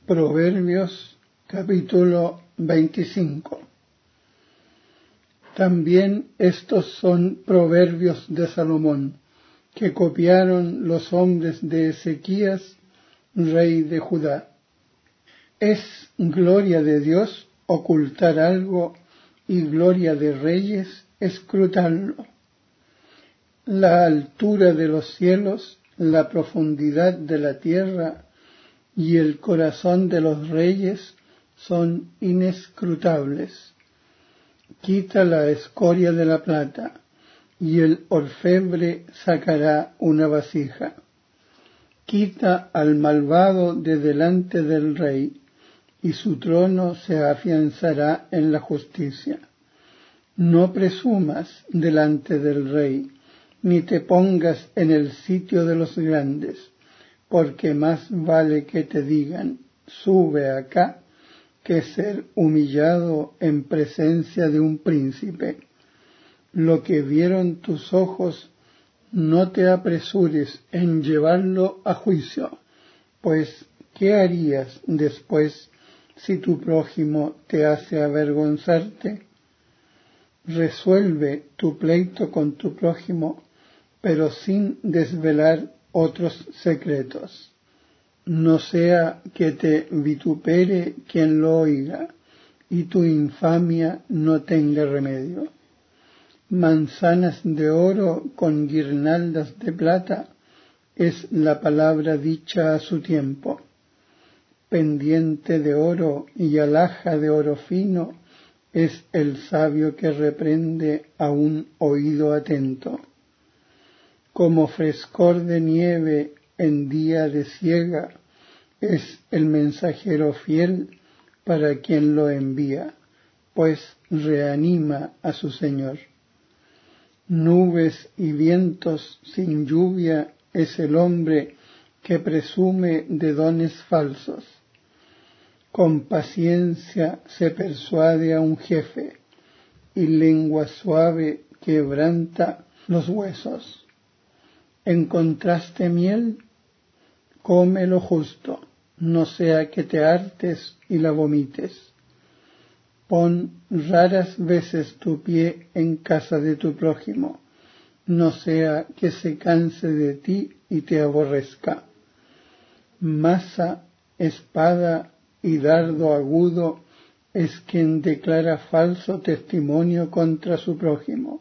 Proverbios capítulo 25. También estos son proverbios de Salomón, que copiaron los hombres de Ezequías, rey de Judá. Es gloria de Dios ocultar algo y gloria de reyes escrutarlo. La altura de los cielos, la profundidad de la tierra y el corazón de los reyes son inescrutables. Quita la escoria de la plata, y el orfebre sacará una vasija. Quita al malvado de delante del rey, y su trono se afianzará en la justicia. No presumas delante del rey, ni te pongas en el sitio de los grandes, porque más vale que te digan, sube acá, que ser humillado en presencia de un príncipe. Lo que vieron tus ojos, no te apresures en llevarlo a juicio, pues ¿qué harías después si tu prójimo te hace avergonzarte? Resuelve tu pleito con tu prójimo, pero sin desvelar otros secretos. No sea que te vitupere quien lo oiga, y tu infamia no tenga remedio. Manzanas de oro con guirnaldas de plata es la palabra dicha a su tiempo. Pendiente de oro y alhaja de oro fino es el sabio que reprende a un oído atento. Como frescor de nieve en día de siega es el mensajero fiel para quien lo envía, pues reanima a su Señor. Nubes y vientos sin lluvia es el hombre que presume de dones falsos. Con paciencia se persuade a un jefe, y lengua suave quebranta los huesos. ¿Encontraste miel? Come lo justo, no sea que te hartes y la vomites. Pon raras veces tu pie en casa de tu prójimo, no sea que se canse de ti y te aborrezca. Maza, espada y dardo agudo es quien declara falso testimonio contra su prójimo.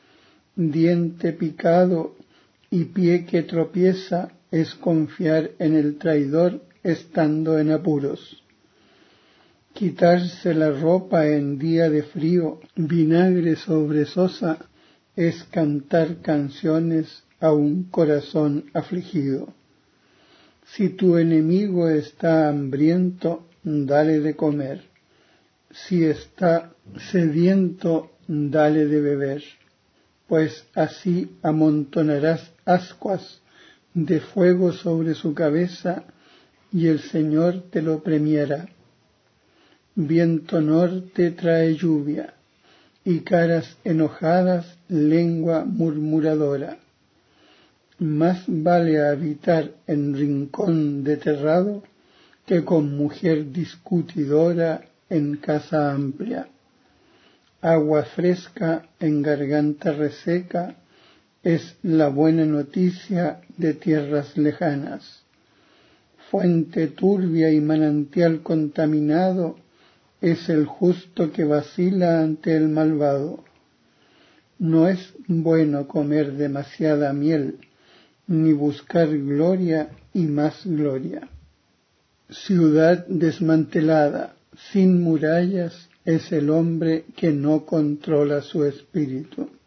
Diente picado y pie que tropieza es confiar en el traidor estando en apuros. Quitarse la ropa en día de frío, vinagre sobre sosa, es cantar canciones a un corazón afligido. Si tu enemigo está hambriento, dale de comer. Si está sediento, dale de beber, pues así amontonarás ascuas de fuego sobre su cabeza, y el Señor te lo premiará. Viento norte trae lluvia, y caras enojadas lengua murmuradora. Más vale habitar en rincón de terrado que con mujer discutidora en casa amplia. Agua fresca en garganta reseca es la buena noticia de tierras lejanas. Fuente turbia y manantial contaminado es el justo que vacila ante el malvado. No es bueno comer demasiada miel, ni buscar gloria y más gloria. Ciudad desmantelada, sin murallas, es el hombre que no controla su espíritu.